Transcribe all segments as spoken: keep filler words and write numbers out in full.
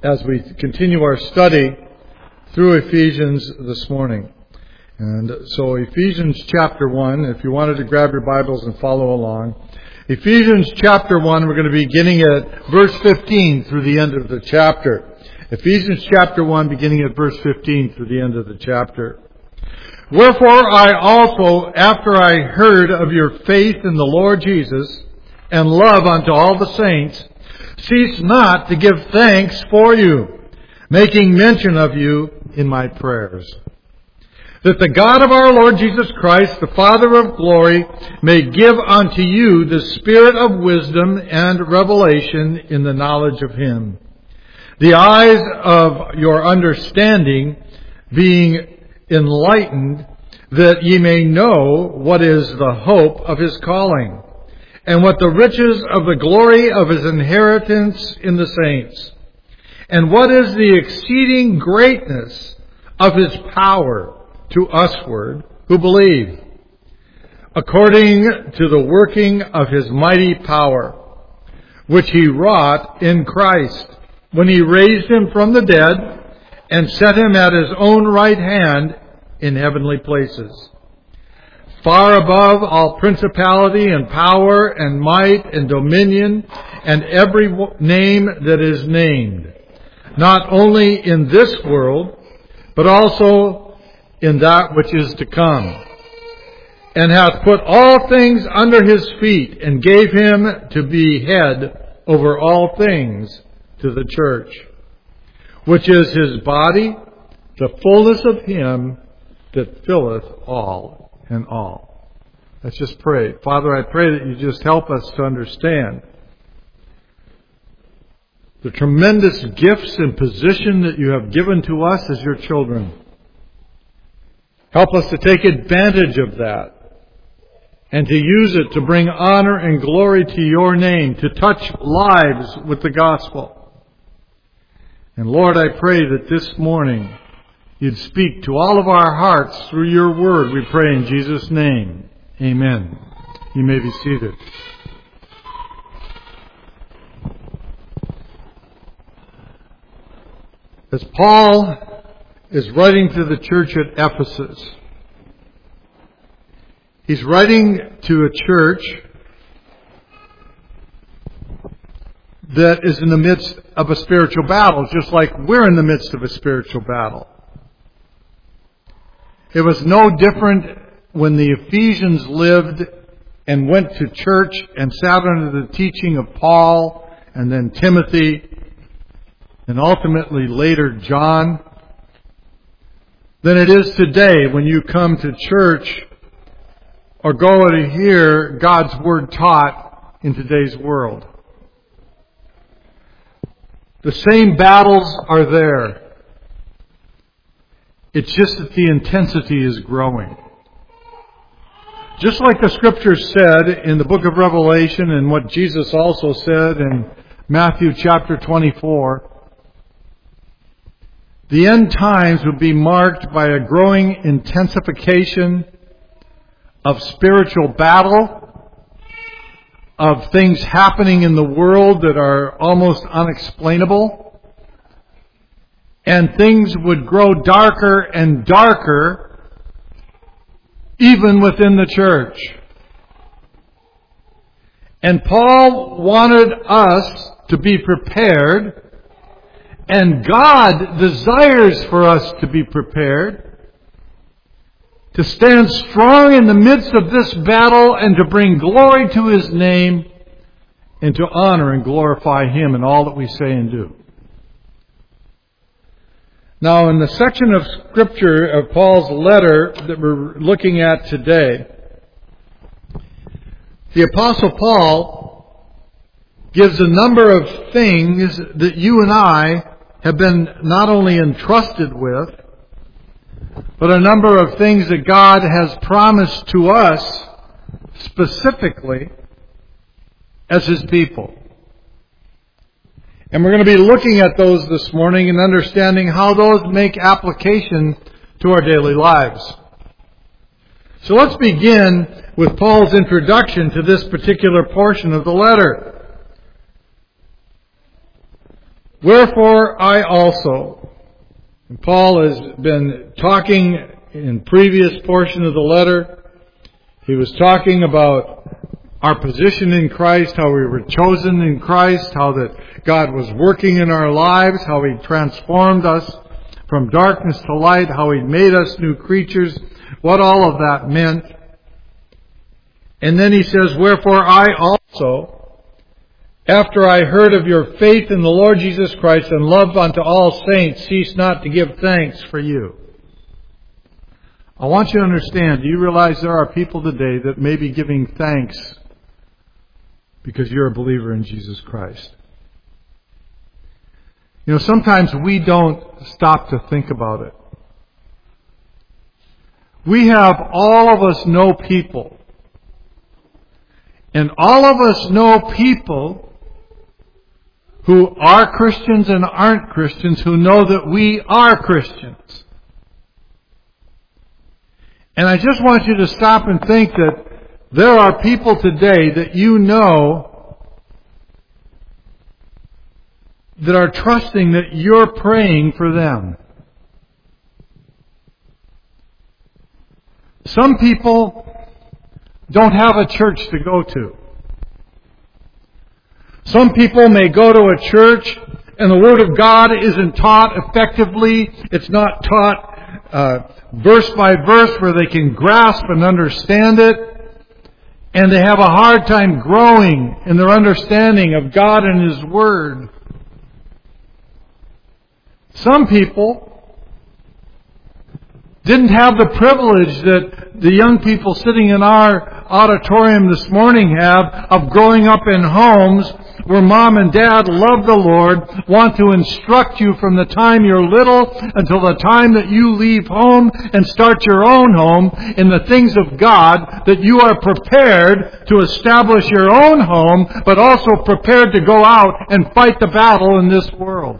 as we continue our study through Ephesians this morning. And so Ephesians chapter one, if you wanted to grab your Bibles and follow along. Ephesians chapter one, we're going to be beginning at verse fifteen through the end of the chapter. Ephesians chapter one, beginning at verse fifteen through the end of the chapter. Wherefore I also, after I heard of your faith in the Lord Jesus, and love unto all the saints, cease not to give thanks for you, making mention of you in my prayers, that the God of our Lord Jesus Christ, the Father of glory, may give unto you the spirit of wisdom and revelation in the knowledge of Him, the eyes of your understanding being enlightened, that ye may know what is the hope of His calling, and what the riches of the glory of His inheritance in the saints, and what is the exceeding greatness of His power to usward who believe, according to the working of His mighty power, which He wrought in Christ, when He raised Him from the dead, and set Him at His own right hand in heavenly places, far above all principality and power and might and dominion and every name that is named, not only in this world, but also in that which is to come, and hath put all things under His feet, and gave Him to be head over all things to the church, which is His body, the fullness of Him that filleth all in all. Let's just pray. Father, I pray that you just help us to understand the tremendous gifts and position that you have given to us as your children. Help us to take advantage of that and to use it to bring honor and glory to your name, to touch lives with the gospel. And Lord, I pray that this morning you'd speak to all of our hearts through your word, we pray in Jesus' name. Amen. You may be seated. As Paul is writing to the church at Ephesus, he's writing to a church that is in the midst of a spiritual battle, just like we're in the midst of a spiritual battle. It was no different when the Ephesians lived and went to church and sat under the teaching of Paul and then Timothy and ultimately later John than it is today when you come to church or go to hear God's Word taught in today's world. The same battles are there. It's just that the intensity is growing. Just like the Scriptures said in the book of Revelation and what Jesus also said in Matthew chapter twenty-four, the end times will be marked by a growing intensification of spiritual battle, of things happening in the world that are almost unexplainable. And things would grow darker and darker even within the church. And Paul wanted us to be prepared, and God desires for us to be prepared, to stand strong in the midst of this battle and to bring glory to His name and to honor and glorify Him in all that we say and do. Now, in the section of Scripture of Paul's letter that we're looking at today, the Apostle Paul gives a number of things that you and I have been not only entrusted with, but a number of things that God has promised to us specifically as His people. And we're going to be looking at those this morning and understanding how those make application to our daily lives. So let's begin with Paul's introduction to this particular portion of the letter. Wherefore I also. And Paul has been talking in previous portion of the letter. He was talking about our position in Christ, how we were chosen in Christ, how that God was working in our lives, how He transformed us from darkness to light, how He made us new creatures, what all of that meant. And then he says, wherefore I also, after I heard of your faith in the Lord Jesus Christ and love unto all saints, cease not to give thanks for you. I want you to understand, do you realize there are people today that may be giving thanks because you're a believer in Jesus Christ? You know, sometimes we don't stop to think about it. We have, all of us know people. And all of us know people who are Christians and aren't Christians who know that we are Christians. And I just want you to stop and think that there are people today that you know that are trusting that you're praying for them. Some people don't have a church to go to. Some people may go to a church and the Word of God isn't taught effectively. It's not taught uh, verse by verse where they can grasp and understand it. And they have a hard time growing in their understanding of God and His Word. Some people didn't have the privilege that the young people sitting in our auditorium this morning have of growing up in homes where mom and dad love the Lord, want to instruct you from the time you're little until the time that you leave home and start your own home in the things of God, that you are prepared to establish your own home, but also prepared to go out and fight the battle in this world.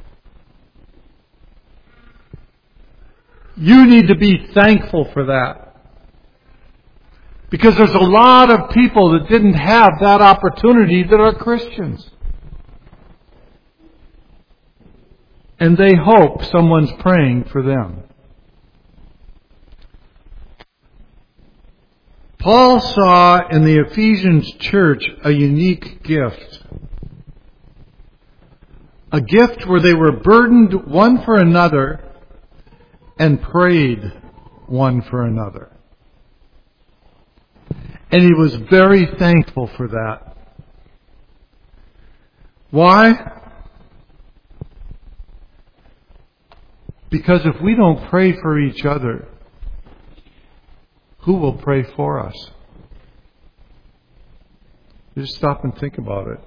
You need to be thankful for that. Because there's a lot of people that didn't have that opportunity that are Christians. And they hope someone's praying for them. Paul saw in the Ephesians church a unique gift. A gift where they were burdened one for another and prayed one for another. And he was very thankful for that. Why? Because if we don't pray for each other, who will pray for us? Just stop and think about it.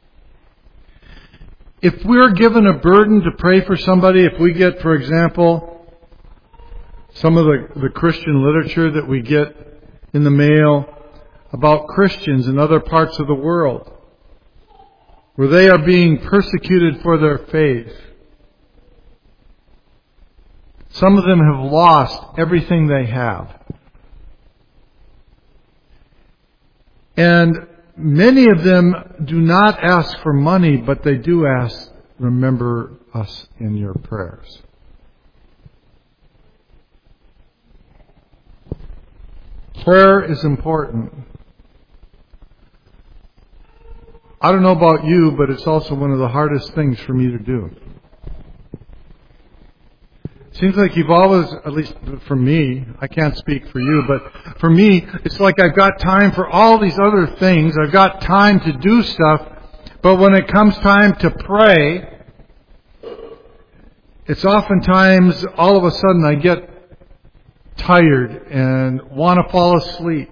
If we're given a burden to pray for somebody, if we get, for example, some of the, the Christian literature that we get in the mail about Christians in other parts of the world, where they are being persecuted for their faith. Some of them have lost everything they have. And many of them do not ask for money, but they do ask, remember us in your prayers. Prayer is important. I don't know about you, but it's also one of the hardest things for me to do. It seems like you've always, at least for me, I can't speak for you, but for me, it's like I've got time for all these other things. I've got time to do stuff, but when it comes time to pray, it's oftentimes all of a sudden I get tired and want to fall asleep.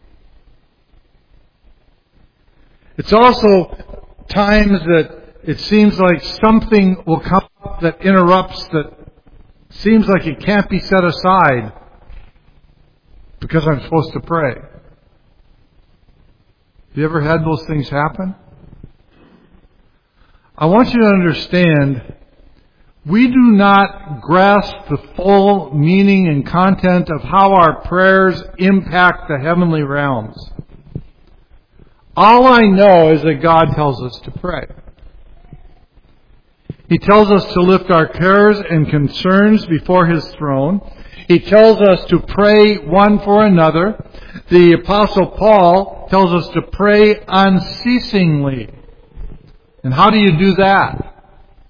It's also times that it seems like something will come up that interrupts, that seems like it can't be set aside because I'm supposed to pray. Have you ever had those things happen? I want you to understand, we do not grasp the full meaning and content of how our prayers impact the heavenly realms. All I know is that God tells us to pray. He tells us to lift our cares and concerns before His throne. He tells us to pray one for another. The Apostle Paul tells us to pray unceasingly. And how do you do that?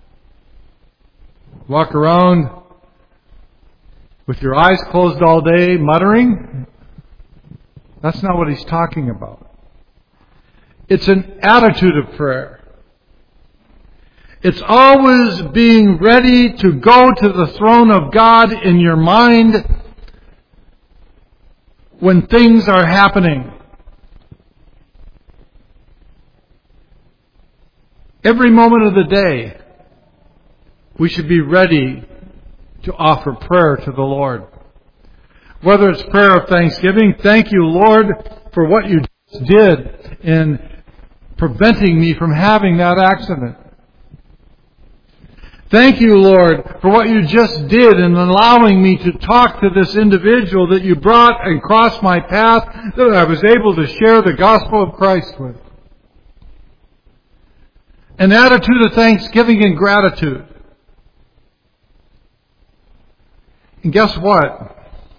Walk around with your eyes closed all day, muttering? That's not what he's talking about. It's an attitude of prayer. It's always being ready to go to the throne of God in your mind when things are happening. Every moment of the day, we should be ready to offer prayer to the Lord. Whether it's prayer of thanksgiving, thank you, Lord, for what you just did in preventing me from having that accident. Thank you, Lord, for what you just did in allowing me to talk to this individual that you brought and crossed my path that I was able to share the gospel of Christ with. An attitude of thanksgiving and gratitude. And guess what?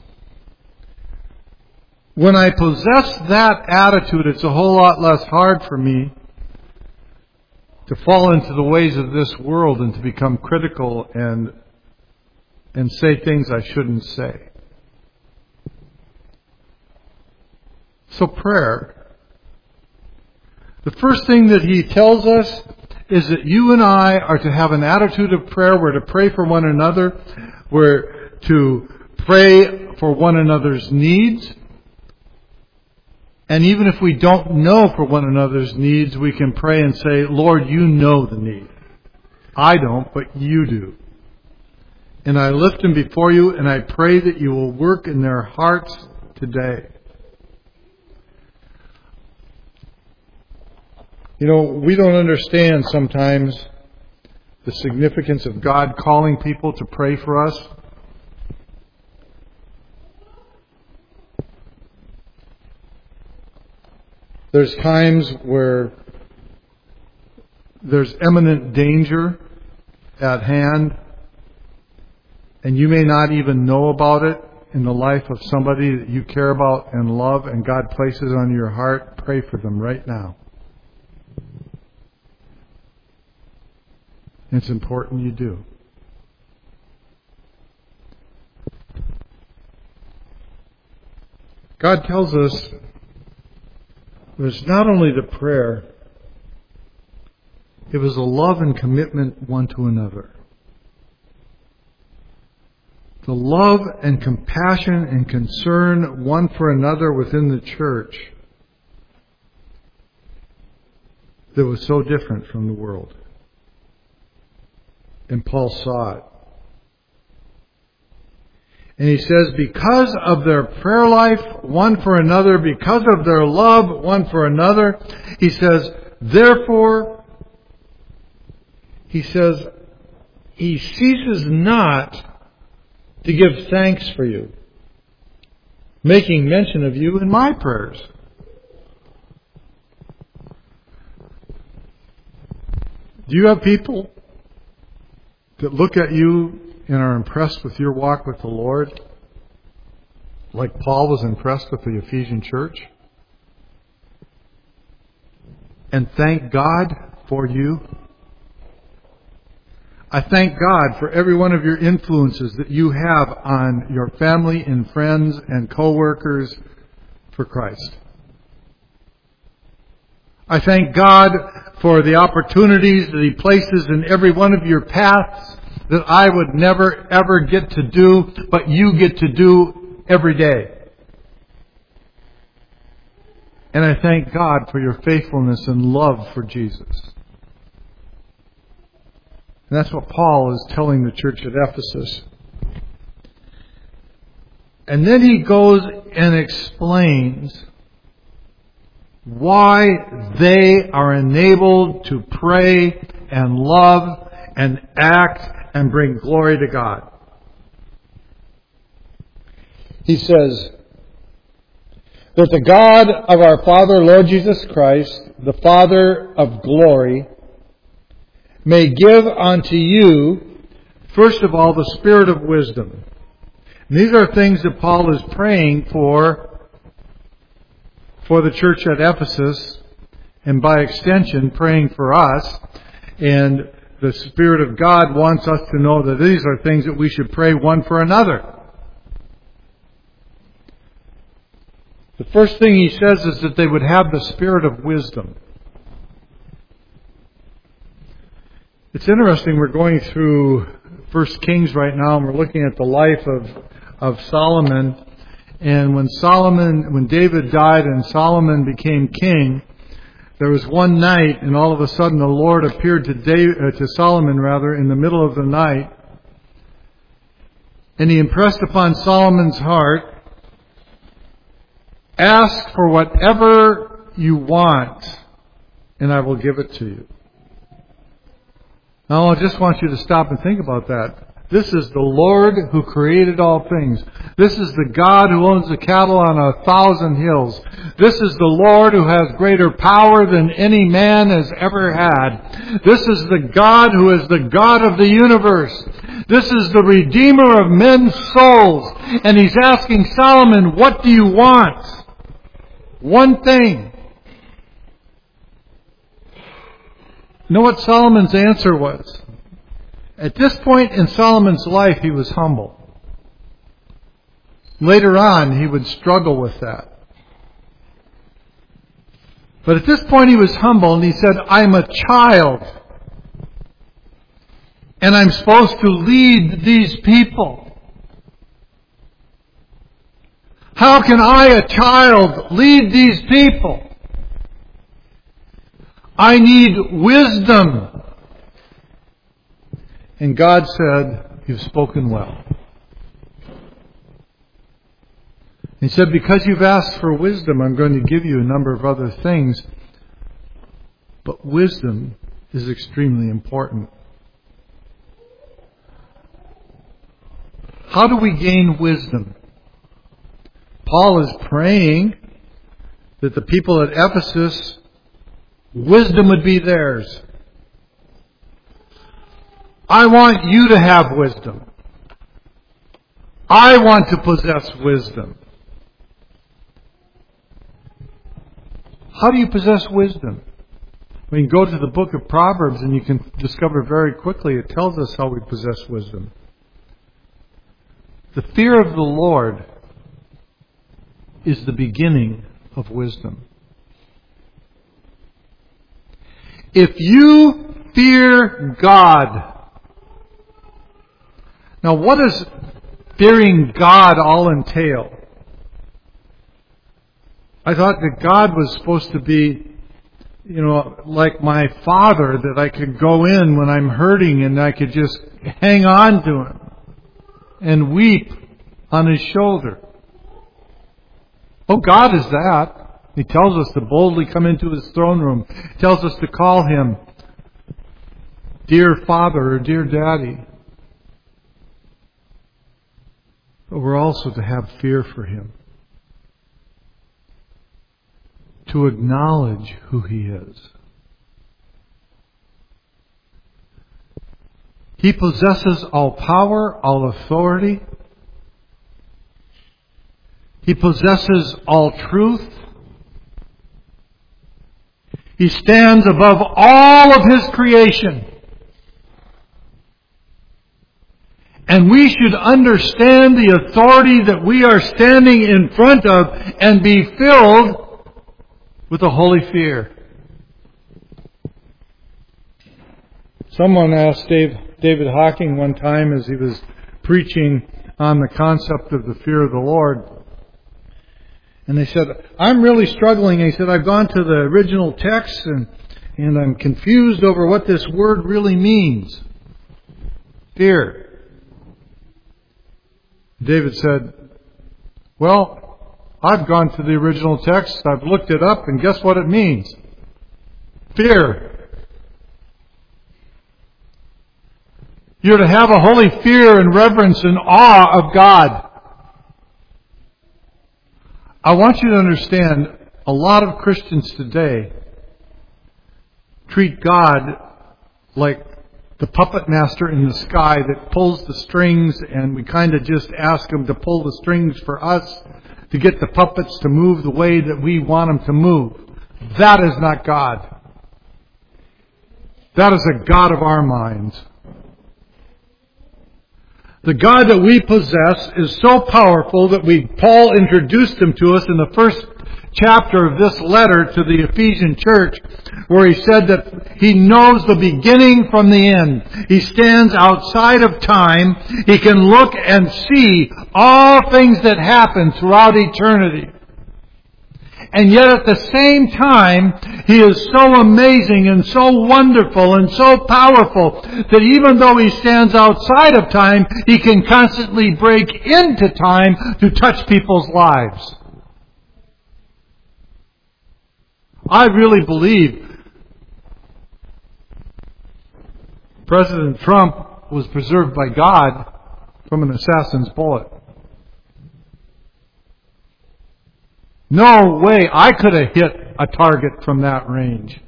When I possess that attitude, it's a whole lot less hard for me to fall into the ways of this world and to become critical and and say things I shouldn't say. So prayer. The first thing that he tells us is that you and I are to have an attitude of prayer. We're to pray for one another. We're to pray for one another's needs. And even if we don't know for one another's needs, we can pray and say, Lord, you know the need. I don't, but you do. And I lift them before you, and I pray that you will work in their hearts today. You know, we don't understand sometimes the significance of God calling people to pray for us. There's times where there's imminent danger at hand, and you may not even know about it in the life of somebody that you care about and love, and God places on your heart. Pray for them right now. It's important you do. God tells us there's not only the prayer, it was a love and commitment one to another. The love and compassion and concern one for another within the church that was so different from the world. And Paul saw it. And he says, because of their prayer life one for another, because of their love one for another, he says, therefore, he says, he ceases not to give thanks for you, making mention of you in my prayers. Do you have people that look at you and are impressed with your walk with the Lord, like Paul was impressed with the Ephesian church? And thank God for you. I thank God for every one of your influences that you have on your family and friends and co-workers for Christ. I thank God for the opportunities that He places in every one of your paths that I would never ever get to do, but you get to do every day. And I thank God for your faithfulness and love for Jesus. And that's what Paul is telling the church at Ephesus. And then he goes and explains why they are enabled to pray and love and act and bring glory to God. He says that the God of our Father, Lord Jesus Christ, the Father of glory, may give unto you, first of all, the spirit of wisdom. And these are things that Paul is praying for, for the church at Ephesus, and by extension, praying for us. And the Spirit of God wants us to know that these are things that we should pray one for another. The first thing he says is that they would have the spirit of wisdom. It's interesting, we're going through First Kings right now, and we're looking at the life of, of Solomon. And when Solomon, when David died and Solomon became king, there was one night, and all of a sudden the Lord appeared to David, uh, to Solomon rather, in the middle of the night, and he impressed upon Solomon's heart, ask for whatever you want, and I will give it to you. Now, I just want you to stop and think about that. This is the Lord who created all things. This is the God who owns the cattle on a thousand hills. This is the Lord who has greater power than any man has ever had. This is the God who is the God of the universe. This is the Redeemer of men's souls. And he's asking Solomon, what do you want? One thing. You know what Solomon's answer was? At this point in Solomon's life, he was humble. Later on, he would struggle with that. But at this point, he was humble, and he said, I'm a child. And I'm supposed to lead these people. How can I, a child, lead these people? I need wisdom. And God said, you've spoken well. He said, because you've asked for wisdom, I'm going to give you a number of other things. But wisdom is extremely important. How do we gain wisdom? Paul is praying that the people at Ephesus, wisdom would be theirs. I want you to have wisdom. I want to possess wisdom. How do you possess wisdom? We can go to the book of Proverbs and you can discover very quickly it tells us how we possess wisdom. The fear of the Lord is the beginning of wisdom. If you fear God. Now, what does fearing God all entail? I thought that God was supposed to be, you know, like my father, that I could go in when I'm hurting and I could just hang on to him and weep on his shoulder. Oh, God is that. He tells us to boldly come into His throne room. He tells us to call Him dear Father or dear Daddy. But we're also to have fear for Him. To acknowledge who He is. He possesses all power, all authority. He possesses all truth. He stands above all of His creation. And we should understand the authority that we are standing in front of and be filled with a holy fear. Someone asked Dave, David Hawking one time as he was preaching on the concept of the fear of the Lord. And they said, I'm really struggling. And he said, I've gone to the original text and, and I'm confused over what this word really means. Fear. David said, well, I've gone to the original text, I've looked it up, and guess what it means? Fear. You're to have a holy fear and reverence and awe of God. I want you to understand, a lot of Christians today treat God like the puppet master in the sky that pulls the strings, and we kind of just ask him to pull the strings for us to get the puppets to move the way that we want them to move. That is not God. That is a God of our minds. The God that we possess is so powerful that we Paul introduced him to us in the first chapter of this letter to the Ephesian church, where he said that he knows the beginning from the end. He stands outside of time. He can look and see all things that happen throughout eternity. And yet at the same time, He is so amazing and so wonderful and so powerful that even though He stands outside of time, He can constantly break into time to touch people's lives. I really believe President Trump was preserved by God from an assassin's bullet. No way I could have hit a target from that range.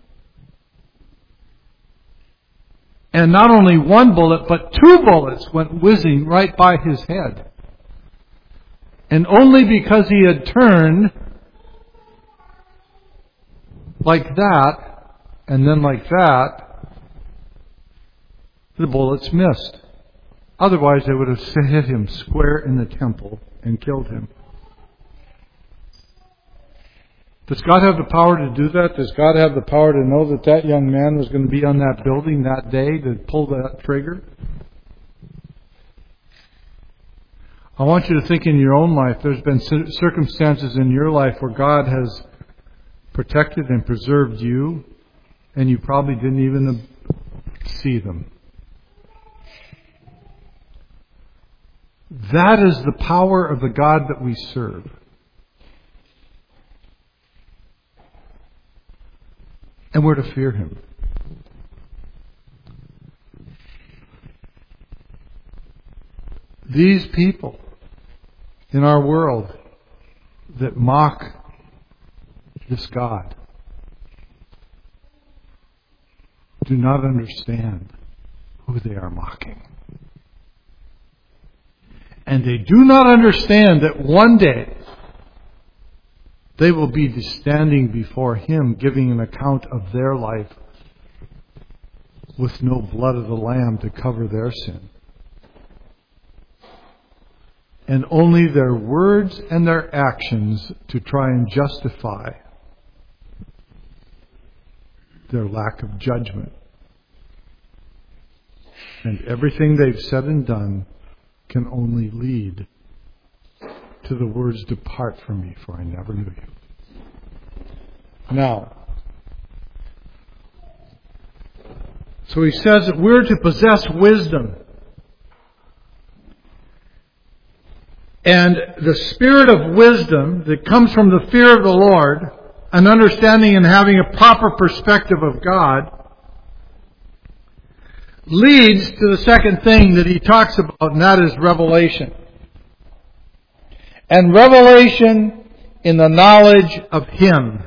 And not only one bullet, but two bullets went whizzing right by his head. And only because he had turned like that, and then like that, the bullets missed. Otherwise, they would have hit him square in the temple and killed him. Does God have the power to do that? Does God have the power to know that that young man was going to be on that building that day to pull that trigger? I want you to think in your own life, there's been circumstances in your life where God has protected and preserved you, and you probably didn't even see them. That is the power of the God that we serve. And we're to fear Him. These people in our world that mock this God do not understand who they are mocking. And they do not understand that one day they will be standing before Him giving an account of their life with no blood of the Lamb to cover their sin. And only their words and their actions to try and justify their lack of judgment. And everything they've said and done can only lead to the words, "Depart from me, for I never knew you." Now, so he says that we're to possess wisdom. And the spirit of wisdom that comes from the fear of the Lord, an understanding and having a proper perspective of God, leads to the second thing that he talks about, and that is revelation. And revelation in the knowledge of Him.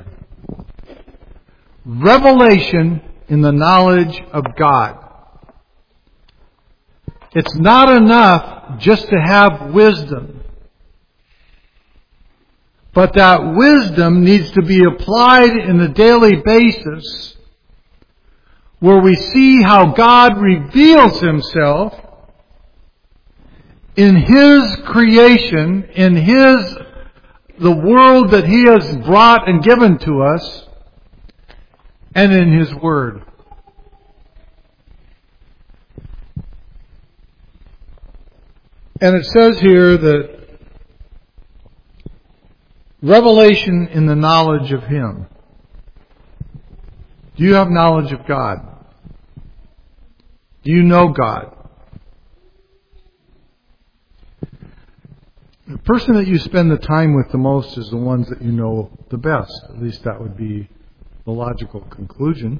Revelation in the knowledge of God. It's not enough just to have wisdom. But that wisdom needs to be applied in a daily basis where we see how God reveals Himself in His creation, in His, the world that He has brought and given to us, and in His Word. And it says here that revelation in the knowledge of Him. Do you have knowledge of God? Do you know God? The person that you spend the time with the most is the ones that you know the best. At least that would be the logical conclusion.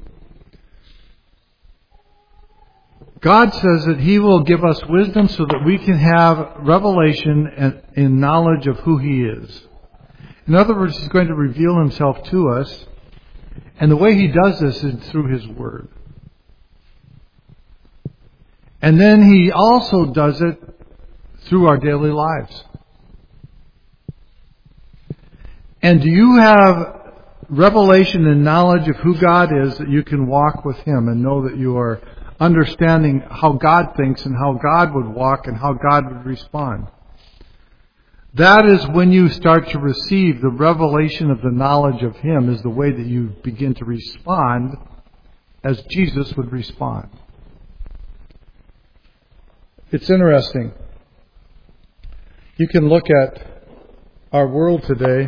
God says that He will give us wisdom so that we can have revelation and in knowledge of who He is. In other words, He's going to reveal Himself to us, and the way He does this is through His Word. And then He also does it through our daily lives. And do you have revelation and knowledge of who God is that you can walk with Him and know that you are understanding how God thinks and how God would walk and how God would respond? That is when you start to receive the revelation of the knowledge of Him, is the way that you begin to respond as Jesus would respond. It's interesting. You can look at our world today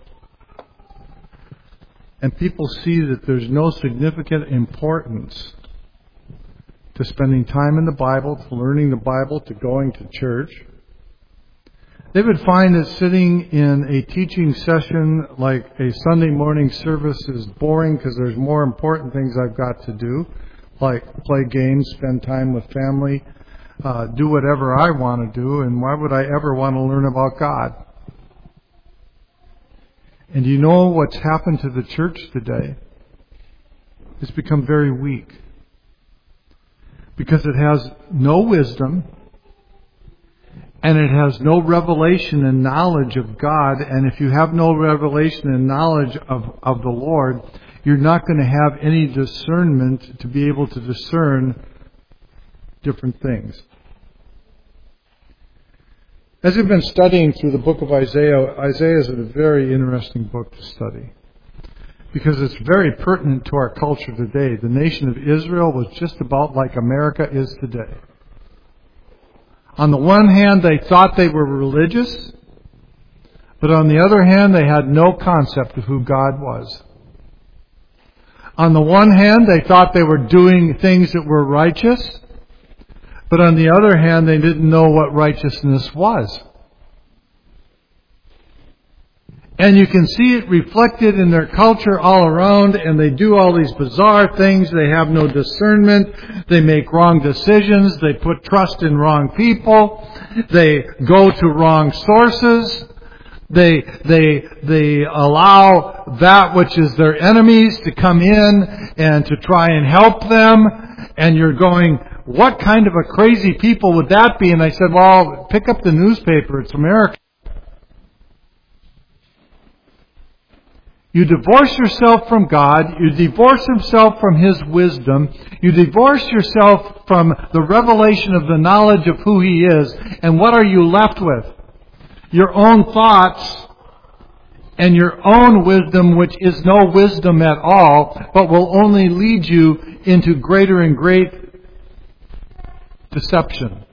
and people see that there's no significant importance to spending time in the Bible, to learning the Bible, to going to church. They would find that sitting in a teaching session like a Sunday morning service is boring because there's more important things I've got to do, like play games, spend time with family, uh, do whatever I want to do, and why would I ever want to learn about God? And you know what's happened to the church today? It's become very weak because it has no wisdom, and it has no revelation and knowledge of God. And if you have no revelation and knowledge of, of the Lord, you're not going to have any discernment to be able to discern different things. As we've been studying through the book of Isaiah, Isaiah is a very interesting book to study because it's very pertinent to our culture today. The nation of Israel was just about like America is today. On the one hand, they thought they were religious, but on the other hand, they had no concept of who God was. On the one hand, they thought they were doing things that were righteous, but on the other hand, they didn't know what righteousness was. And you can see it reflected in their culture all around, and they do all these bizarre things. They have no discernment. They make wrong decisions. They put trust in wrong people. They go to wrong sources. They, they, they allow that which is their enemies to come in and to try and help them. And you're going, what kind of a crazy people would that be? And I said, well, pick up the newspaper. It's America. You divorce yourself from God. You divorce yourself from His wisdom. You divorce yourself from the revelation of the knowledge of who He is. And what are you left with? Your own thoughts and your own wisdom, which is no wisdom at all, but will only lead you into greater and great deception.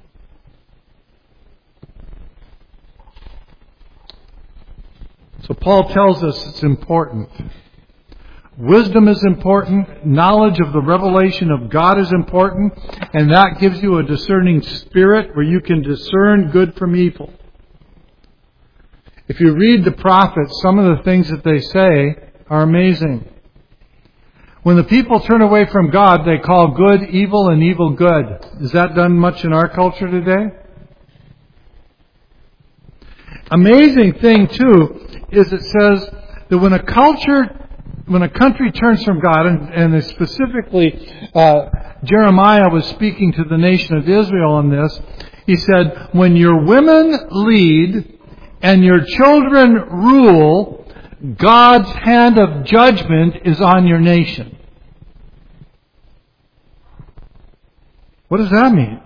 So Paul tells us it's important. Wisdom is important. Knowledge of the revelation of God is important. And that gives you a discerning spirit where you can discern good from evil. If you read the prophets, some of the things that they say are amazing. When the people turn away from God, they call good evil and evil good. Is that done much in our culture today? Amazing thing, too, is it says that when a culture, when a country turns from God, and, and specifically uh, Jeremiah was speaking to the nation of Israel on this, he said, when your women lead and your children rule, God's hand of judgment is on your nation. What does that mean?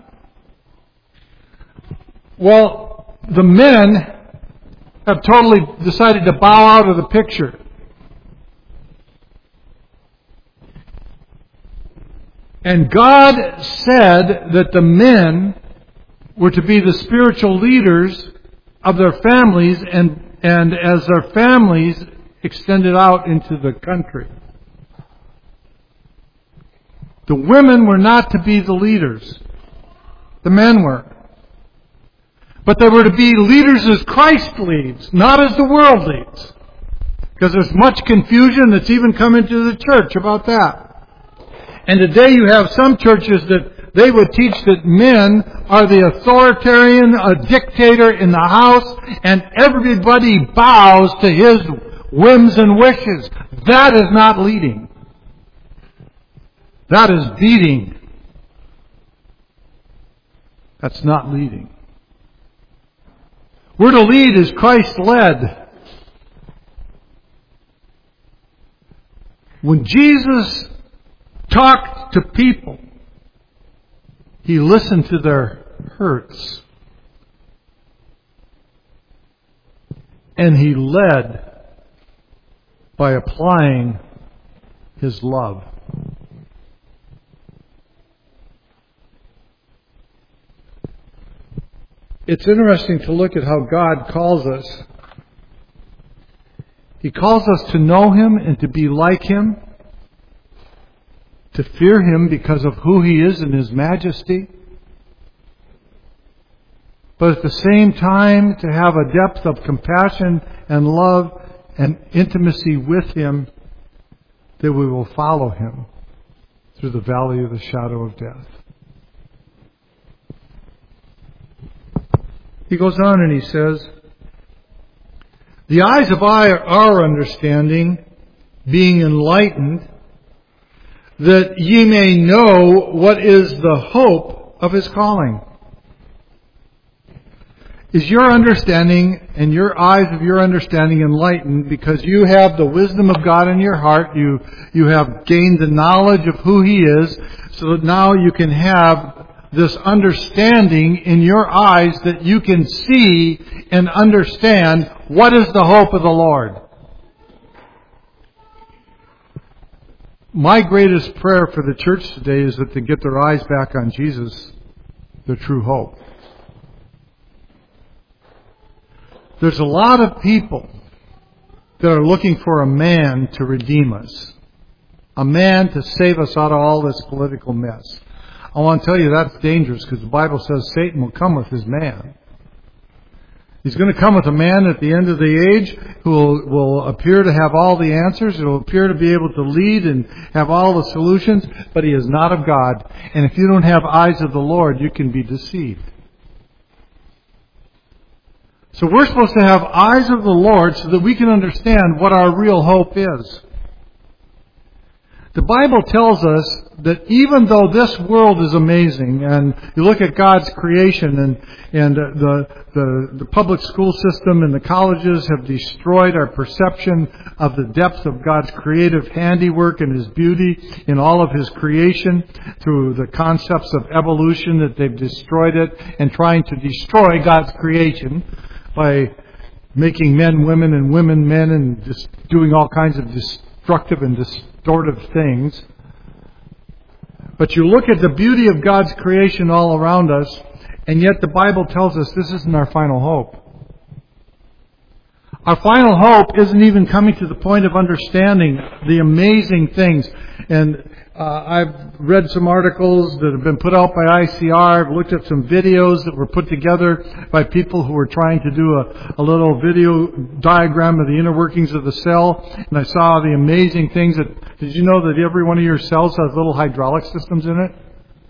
Well, the men have totally decided to bow out of the picture. And God said that the men were to be the spiritual leaders of their families, and, and as their families extended out into the country. The women were not to be the leaders. The men were. But they were to be leaders as Christ leads, not as the world leads. Because there's much confusion that's even come into the church about that. And today you have some churches that they would teach that men are the authoritarian, a dictator in the house, and everybody bows to his whims and wishes. That is not leading. That is beating. That's not leading. We're to lead as Christ led. When Jesus talked to people, He listened to their hurts. And He led by applying His love. It's interesting to look at how God calls us. He calls us to know Him and to be like Him, to fear Him because of who He is in His majesty, but at the same time to have a depth of compassion and love and intimacy with Him that we will follow Him through the valley of the shadow of death. He goes on and he says, the eyes of our understanding being enlightened, that ye may know what is the hope of His calling. Is your understanding and your eyes of your understanding enlightened because you have the wisdom of God in your heart, you, you have gained the knowledge of who He is, so that now you can have this understanding in your eyes that you can see and understand what is the hope of the Lord. My greatest prayer for the church today is that they get their eyes back on Jesus, the true hope. There's a lot of people that are looking for a man to redeem us, a man to save us out of all this political mess. I want to tell you that's dangerous because the Bible says Satan will come with his man. He's going to come with a man at the end of the age who will, will appear to have all the answers. He will appear to be able to lead and have all the solutions, but he is not of God. And if you don't have eyes of the Lord, you can be deceived. So we're supposed to have eyes of the Lord so that we can understand what our real hope is. The Bible tells us that even though this world is amazing, and you look at God's creation, and and the the, the public school system and the colleges have destroyed our perception of the depth of God's creative handiwork and His beauty in all of His creation through the concepts of evolution, that they've destroyed it and trying to destroy God's creation by making men women and women men and just doing all kinds of destructive and distortive things. But you look at the beauty of God's creation all around us, and yet the Bible tells us this isn't our final hope. Our final hope isn't even coming to the point of understanding the amazing things. And uh, I've read some articles that have been put out by I C R. I've looked at some videos that were put together by people who were trying to do a, a little video diagram of the inner workings of the cell. And I saw the amazing things. That, did you know that every one of your cells has little hydraulic systems in it?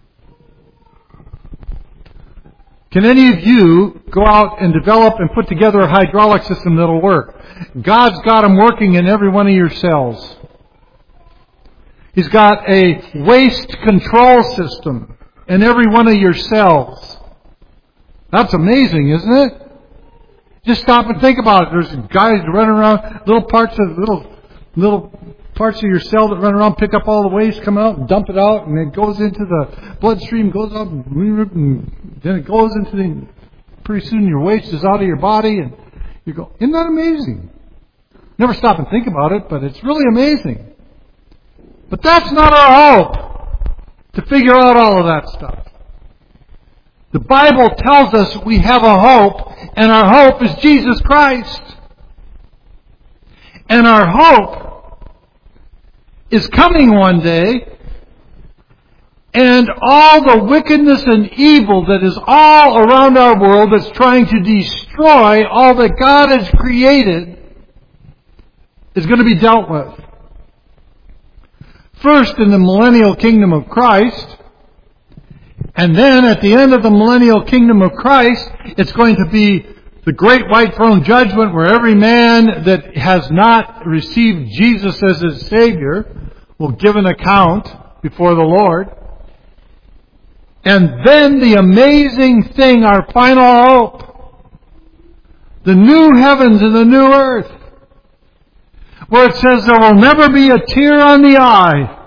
Can any of you go out and develop and put together a hydraulic system that'll work? God's got them working in every one of your cells. He's got a waste control system in every one of your cells. That's amazing, isn't it? Just stop and think about it. There's guys running around, little parts of little little parts of your cell that run around, pick up all the waste, come out and dump it out, and it goes into the bloodstream, goes out, and then it goes into the, pretty soon your waste is out of your body, and you go, isn't that amazing? Never stop and think about it, but it's really amazing. But that's not our hope, to figure out all of that stuff. The Bible tells us we have a hope, and our hope is Jesus Christ. And our hope is coming one day, and all the wickedness and evil that is all around our world that's trying to destroy all that God has created is going to be dealt with. First in the millennial kingdom of Christ, and then at the end of the millennial kingdom of Christ, it's going to be the great white throne judgment where every man that has not received Jesus as his Savior will give an account before the Lord. And then the amazing thing, our final hope, the new heavens and the new earth, where it says there will never be a tear on the eye.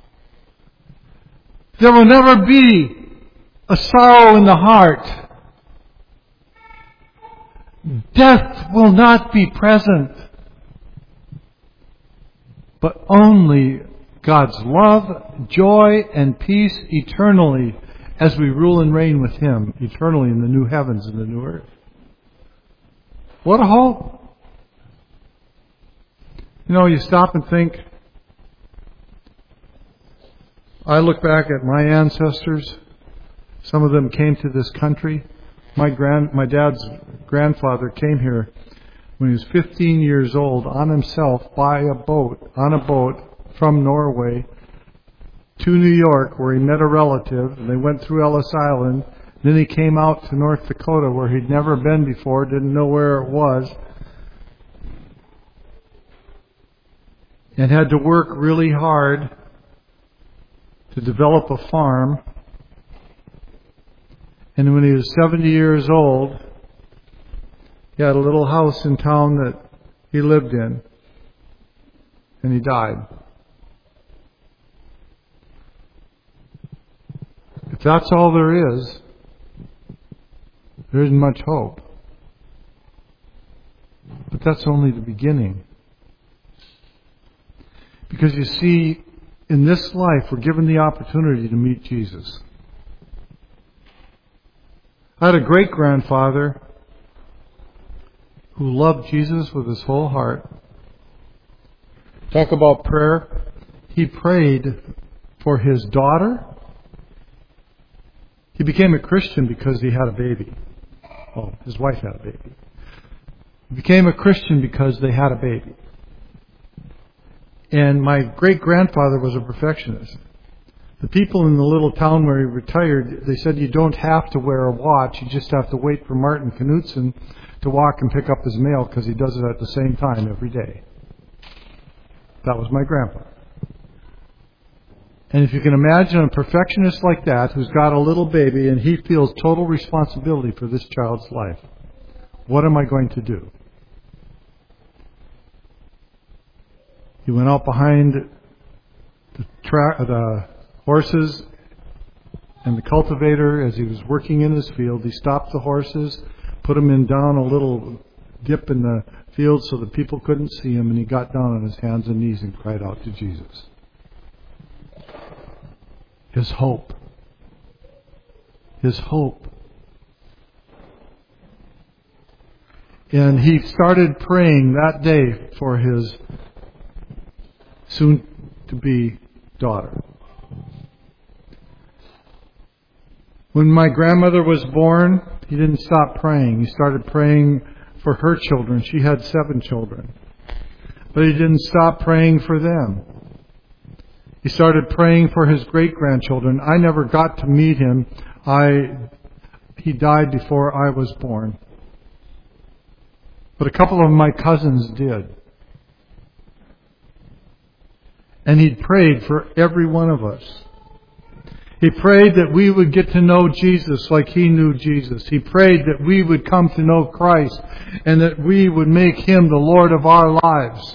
There will never be a sorrow in the heart. Death will not be present, but only God's love, joy, and peace eternally as we rule and reign with Him eternally in the new heavens and the new earth. What a hope! You know, you stop and think. I look back at my ancestors. Some of them came to this country. My grand, my dad's grandfather came here when he was fifteen years old on himself by a boat, on a boat from Norway to New York, where he met a relative, and they went through Ellis Island. Then he came out to North Dakota, where he'd never been before, didn't know where it was, and had to work really hard to develop a farm. And when he was seventy years old, he had a little house in town that he lived in, and he died. If that's all there is, there isn't much hope. But that's only the beginning. Because you see, in this life, we're given the opportunity to meet Jesus. I had a great-grandfather who loved Jesus with his whole heart. Talk about prayer. He prayed for his daughter. He became a Christian because he had a baby. Oh, his wife had a baby. He became a Christian because they had a baby. And my great-grandfather was a perfectionist. The people in the little town where he retired, they said you don't have to wear a watch, you just have to wait for Martin Knudsen to walk and pick up his mail because he does it at the same time every day. That was my grandpa. And if you can imagine a perfectionist like that who's got a little baby and he feels total responsibility for this child's life, what am I going to do? He went out behind the, tra- the horses and the cultivator as he was working in his field. He stopped the horses, put them in down a little dip in the field so that people couldn't see him, and he got down on his hands and knees and cried out to Jesus. His hope. His hope. And he started praying that day for his soon-to-be daughter. When my grandmother was born, he didn't stop praying. He started praying for her children. She had seven children. But he didn't stop praying for them. He started praying for his great-grandchildren. I never got to meet him. I he died before I was born. But a couple of my cousins did. And he prayed for every one of us. He prayed that we would get to know Jesus like he knew Jesus. He prayed that we would come to know Christ and that we would make him the Lord of our lives.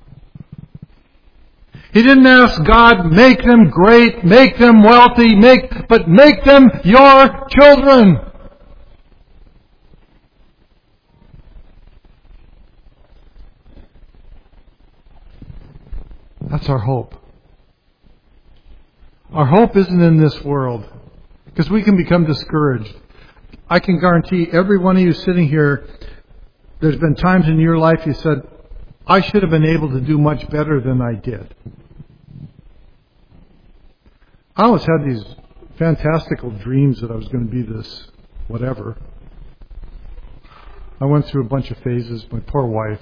He didn't ask God, make them great, make them wealthy, make, but make them your children. That's our hope. Our hope isn't in this world, because we can become discouraged. I can guarantee every one of you sitting here, there's been times in your life you said, I should have been able to do much better than I did. I always had these fantastical dreams that I was going to be this whatever. I went through a bunch of phases, my poor wife.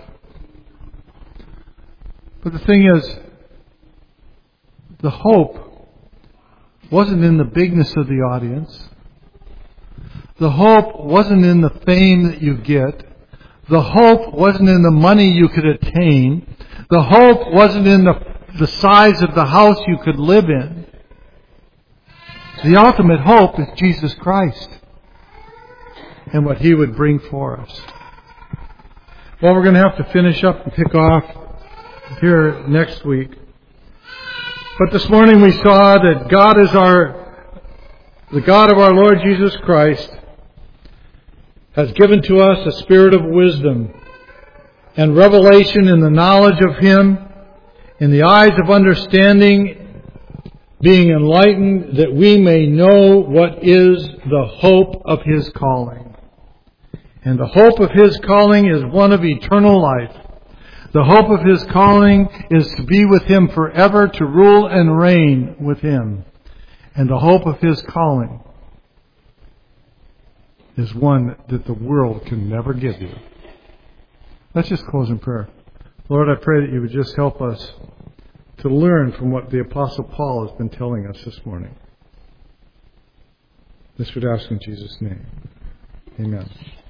But the thing is, the hope wasn't in the bigness of the audience. The hope wasn't in the fame that you get. The hope wasn't in the money you could attain. The hope wasn't in the, the size of the house you could live in. The ultimate hope is Jesus Christ and what He would bring for us. Well, we're going to have to finish up and pick off here next week. But this morning we saw that God is our, the God of our Lord Jesus Christ has given to us a spirit of wisdom and revelation in the knowledge of Him, in the eyes of understanding, being enlightened, that we may know what is the hope of His calling. And the hope of His calling is one of eternal life. The hope of His calling is to be with Him forever, to rule and reign with Him. And the hope of His calling is one that the world can never give you. Let's just close in prayer. Lord, I pray that You would just help us to learn from what the Apostle Paul has been telling us this morning. This would ask in Jesus' name. Amen.